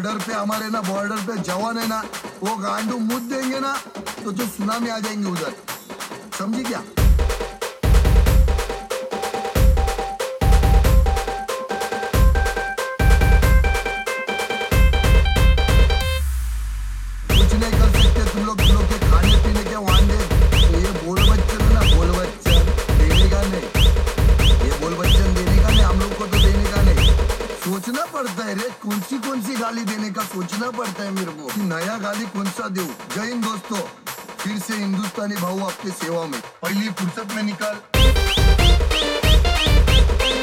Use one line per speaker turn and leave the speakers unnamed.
Border पे हमारे ना बॉर्डर पे जवान है ना, वो गांडू मुद देंगे ना तो जो सुनामी आ जाएंगे उधर, समझी क्या? कुछ नहीं कर सकते तुम लोग के खाने पीने के वांदे। तो ये बोल बच्चन है ना, बोल बच्चन देने का नहीं, ये बोल बच्चन देने का नहीं, हम लोग को तो देने का नहीं। सोचना पड़ता है रे, कौन सी गाली देने का सोचना पड़ता है मेरे को कि नया गाली कौन सा दूं। जय हिंद दोस्तों, फिर से हिंदुस्तानी भाऊ आपके सेवा में। पहली फुर्सत में निकल